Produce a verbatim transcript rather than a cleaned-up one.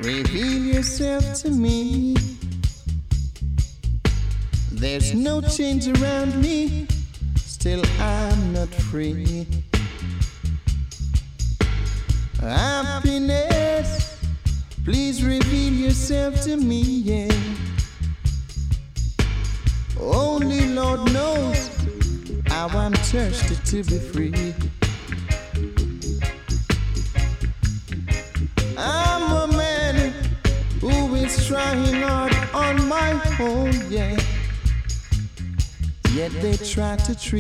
Reveal yourself to me. There's no change around me, still I'm not free. Happiness, please reveal yourself to me, yeah. Only Lord knows how I'm thirsty to be free. I'm a man who is trying hard on my own, yeah. Yet they try to treat